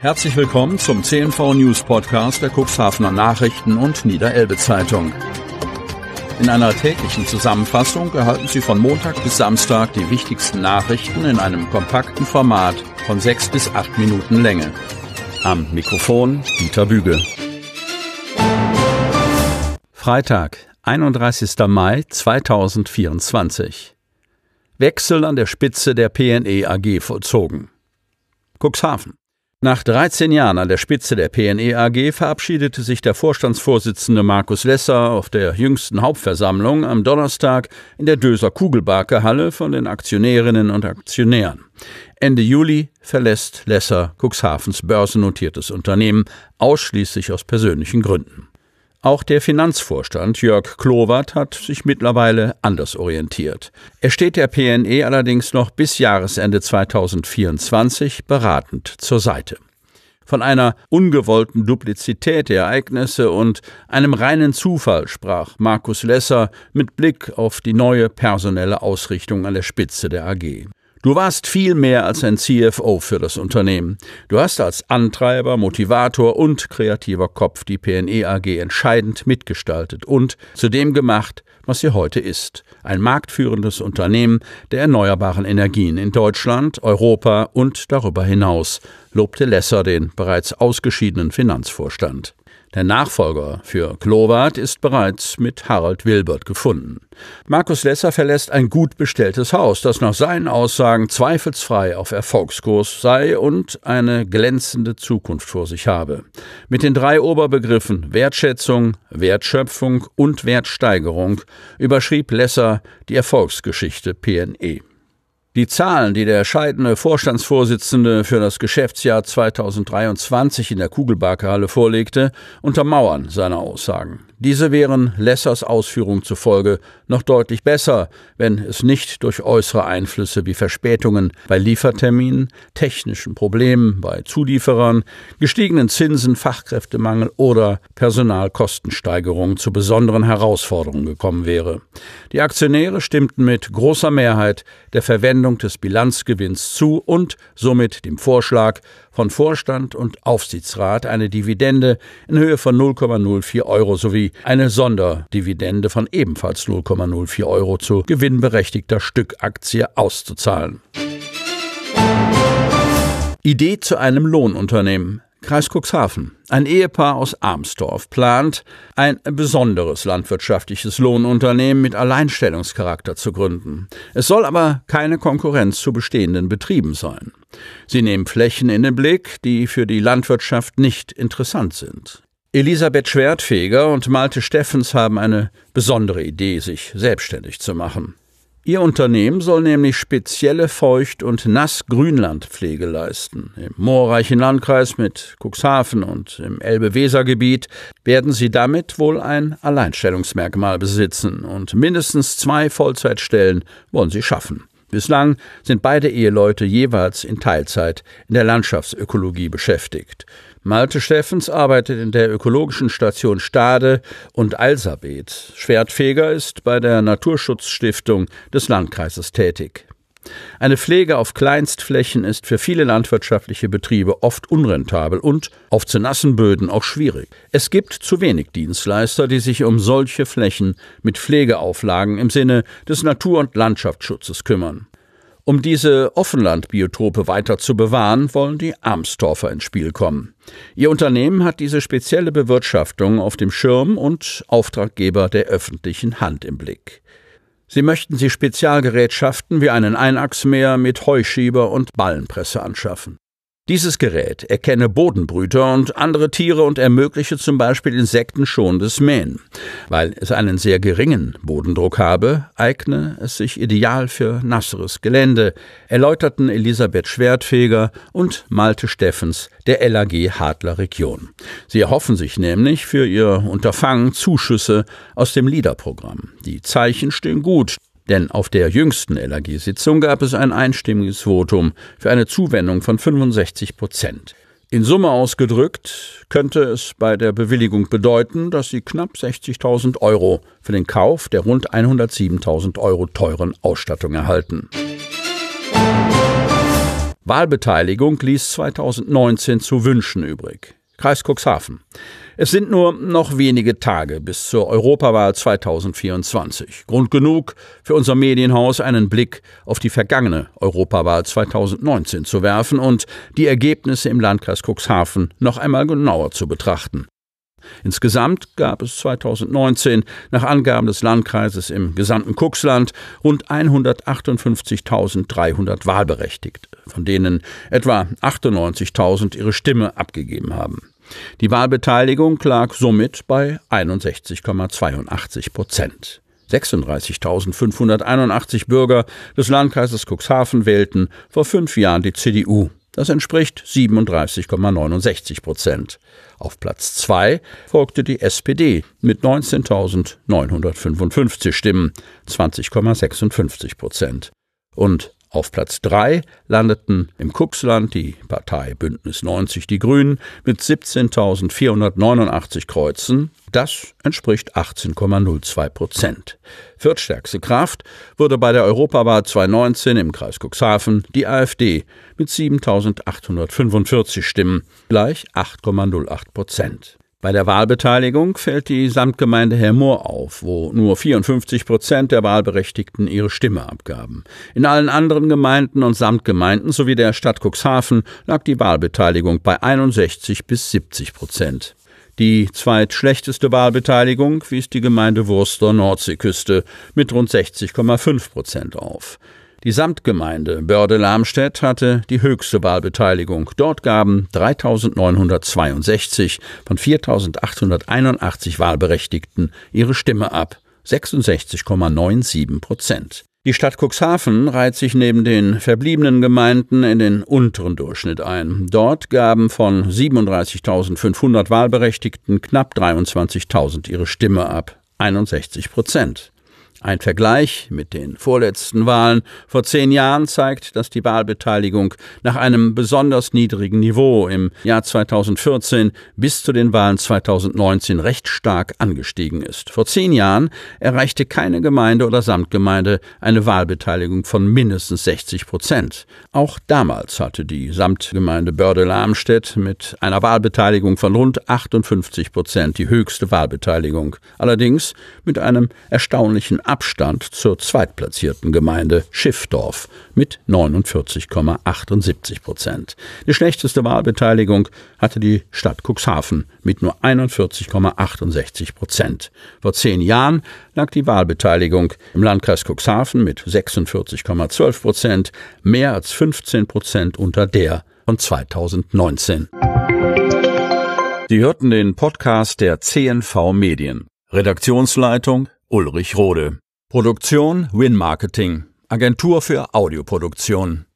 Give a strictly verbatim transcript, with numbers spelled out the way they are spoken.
Herzlich willkommen zum C N V News Podcast der Cuxhavener Nachrichten und Niederelbe Zeitung. In einer täglichen Zusammenfassung erhalten Sie von Montag bis Samstag die wichtigsten Nachrichten in einem kompakten Format von sechs bis acht Minuten Länge. Am Mikrofon Dieter Büge. Freitag, einunddreißigster Mai zweitausendvierundzwanzig. Wechsel an der Spitze der P N E A G vollzogen. Cuxhaven. Nach dreizehn Jahren an der Spitze der P N E A G verabschiedete sich der Vorstandsvorsitzende Markus Lesser auf der jüngsten Hauptversammlung am Donnerstag in der Döser Kugelbarke-Halle von den Aktionärinnen und Aktionären. Ende Juli verlässt Lesser Cuxhavens börsennotiertes Unternehmen ausschließlich aus persönlichen Gründen. Auch der Finanzvorstand Jörg Klowert hat sich mittlerweile anders orientiert. Er steht der P N E allerdings noch bis Jahresende zweitausendvierundzwanzig beratend zur Seite. Von einer ungewollten Duplizität der Ereignisse und einem reinen Zufall sprach Markus Lesser mit Blick auf die neue personelle Ausrichtung an der Spitze der A G. Du warst viel mehr als ein C F O für das Unternehmen. Du hast als Antreiber, Motivator und kreativer Kopf die P N E A G entscheidend mitgestaltet und zu dem gemacht, was sie heute ist. Ein marktführendes Unternehmen der erneuerbaren Energien in Deutschland, Europa und darüber hinaus, lobte Lesser den bereits ausgeschiedenen Finanzvorstand. Der Nachfolger für Klowert ist bereits mit Harald Wilbert gefunden. Markus Lesser verlässt ein gut bestelltes Haus, das nach seinen Aussagen zweifelsfrei auf Erfolgskurs sei und eine glänzende Zukunft vor sich habe. Mit den drei Oberbegriffen Wertschätzung, Wertschöpfung und Wertsteigerung überschrieb Lesser die Erfolgsgeschichte P N E. Die Zahlen, die der scheidende Vorstandsvorsitzende für das Geschäftsjahr zweitausenddreiundzwanzig in der Kugelbarke-Halle vorlegte, untermauern seine Aussagen. Diese wären Lessers Ausführung zufolge noch deutlich besser, wenn es nicht durch äußere Einflüsse wie Verspätungen bei Lieferterminen, technischen Problemen bei Zulieferern, gestiegenen Zinsen, Fachkräftemangel oder Personalkostensteigerungen zu besonderen Herausforderungen gekommen wäre. Die Aktionäre stimmten mit großer Mehrheit der Verwendung des Bilanzgewinns zu und somit dem Vorschlag von Vorstand und Aufsichtsrat, eine Dividende in Höhe von null Komma null vier Euro sowie eine Sonderdividende von ebenfalls null Komma null vier Euro zu gewinnberechtigter Stückaktie auszuzahlen. Idee zu einem Lohnunternehmen. Kreis Cuxhaven. Ein Ehepaar aus Armstorf plant, ein besonderes landwirtschaftliches Lohnunternehmen mit Alleinstellungscharakter zu gründen. Es soll aber keine Konkurrenz zu bestehenden Betrieben sein. Sie nehmen Flächen in den Blick, die für die Landwirtschaft nicht interessant sind. Elisabeth Schwertfeger und Malte Steffens haben eine besondere Idee, sich selbstständig zu machen. Ihr Unternehmen soll nämlich spezielle Feucht- und Nassgrünlandpflege leisten. Im moorreichen Landkreis mit Cuxhaven und im Elbe-Weser-Gebiet werden sie damit wohl ein Alleinstellungsmerkmal besitzen und mindestens zwei Vollzeitstellen wollen sie schaffen. Bislang sind beide Eheleute jeweils in Teilzeit in der Landschaftsökologie beschäftigt. Malte Steffens arbeitet in der ökologischen Station Stade und Alsabeth. Schwertfeger ist bei der Naturschutzstiftung des Landkreises tätig. Eine Pflege auf Kleinstflächen ist für viele landwirtschaftliche Betriebe oft unrentabel und auf zu nassen Böden auch schwierig. Es gibt zu wenig Dienstleister, die sich um solche Flächen mit Pflegeauflagen im Sinne des Natur- und Landschaftsschutzes kümmern. Um diese Offenlandbiotope weiter zu bewahren, wollen die Armstorfer ins Spiel kommen. Ihr Unternehmen hat diese spezielle Bewirtschaftung auf dem Schirm und Auftraggeber der öffentlichen Hand im Blick. Sie möchten sich Spezialgerätschaften wie einen Einachsmäher mit Heuschieber und Ballenpresse anschaffen. Dieses Gerät erkenne Bodenbrüter und andere Tiere und ermögliche zum Beispiel insektenschonendes Mähen. Weil es einen sehr geringen Bodendruck habe, eigne es sich ideal für nasseres Gelände, erläuterten Elisabeth Schwertfeger und Malte Steffens der L A G Hadler Region. Sie erhoffen sich nämlich für ihr Unterfangen Zuschüsse aus dem LEADER-Programm. Die Zeichen stehen gut. Denn auf der jüngsten L A G-Sitzung gab es ein einstimmiges Votum für eine Zuwendung von fünfundsechzig Prozent. In Summe ausgedrückt könnte es bei der Bewilligung bedeuten, dass sie knapp sechzigtausend Euro für den Kauf der rund hundertsiebentausend Euro teuren Ausstattung erhalten. Wahlbeteiligung ließ zweitausendneunzehn zu wünschen übrig. Kreis Cuxhaven. Es sind nur noch wenige Tage bis zur Europawahl zweitausendvierundzwanzig. Grund genug für unser Medienhaus, einen Blick auf die vergangene Europawahl zweitausendneunzehn zu werfen und die Ergebnisse im Landkreis Cuxhaven noch einmal genauer zu betrachten. Insgesamt gab es zweitausendneunzehn nach Angaben des Landkreises im gesamten Cuxland rund hundertachtundfünfzigtausenddreihundert Wahlberechtigte, von denen etwa achtundneunzigtausend ihre Stimme abgegeben haben. Die Wahlbeteiligung lag somit bei einundsechzig Komma zweiundachtzig Prozent. sechsunddreißigtausendfünfhunderteinundachtzig Bürger des Landkreises Cuxhaven wählten vor fünf Jahren die C D U. Das entspricht siebenunddreißig Komma neunundsechzig Prozent. Auf Platz zwei folgte die S P D mit neunzehntausendneunhundertfünfundfünfzig Stimmen, zwanzig Komma sechsundfünfzig Prozent. Und auf Platz drei landeten im Cuxland die Partei Bündnis neunzig Die Grünen mit siebzehntausendvierhundertneunundachtzig Kreuzen. Das entspricht achtzehn Komma null zwei Prozent. Viertstärkste Kraft wurde bei der Europawahl zweitausendneunzehn im Kreis Cuxhaven die AfD mit siebentausendachthundertfünfundvierzig Stimmen, gleich acht Komma null acht Prozent. Bei der Wahlbeteiligung fällt die Samtgemeinde Hermoor auf, wo nur vierundfünfzig Prozent der Wahlberechtigten ihre Stimme abgaben. In allen anderen Gemeinden und Samtgemeinden sowie der Stadt Cuxhaven lag die Wahlbeteiligung bei einundsechzig bis siebzig Prozent. Die zweitschlechteste Wahlbeteiligung wies die Gemeinde Wurster Nordseeküste mit rund sechzig Komma fünf Prozent auf. Die Samtgemeinde Börde-Lamstedt hatte die höchste Wahlbeteiligung. Dort gaben dreitausendneunhundertzweiundsechzig von viertausendachthunderteinundachtzig Wahlberechtigten ihre Stimme ab, sechsundsechzig Komma siebenundneunzig Prozent. Die Stadt Cuxhaven reiht sich neben den verbliebenen Gemeinden in den unteren Durchschnitt ein. Dort gaben von siebenunddreißigtausendfünfhundert Wahlberechtigten knapp dreiundzwanzigtausend ihre Stimme ab, einundsechzig Prozent. Ein Vergleich mit den vorletzten Wahlen vor zehn Jahren zeigt, dass die Wahlbeteiligung nach einem besonders niedrigen Niveau im Jahr zweitausendvierzehn bis zu den Wahlen zweitausendneunzehn recht stark angestiegen ist. Vor zehn Jahren erreichte keine Gemeinde oder Samtgemeinde eine Wahlbeteiligung von mindestens sechzig Prozent. Auch damals hatte die Samtgemeinde Börde-Lamstedt mit einer Wahlbeteiligung von rund achtundfünfzig Prozent die höchste Wahlbeteiligung. Allerdings mit einem erstaunlichen Abstand zur zweitplatzierten Gemeinde Schiffdorf mit neunundvierzig Komma achtundsiebzig Prozent. Die schlechteste Wahlbeteiligung hatte die Stadt Cuxhaven mit nur einundvierzig Komma achtundsechzig Prozent. Vor zehn Jahren lag die Wahlbeteiligung im Landkreis Cuxhaven mit sechsundvierzig Komma zwölf Prozent, mehr als fünfzehn Prozent unter der von zweitausendneunzehn. Sie hörten den Podcast der C N V Medien. Redaktionsleitung Ulrich Rode. Produktion Win Marketing, Agentur für Audioproduktion.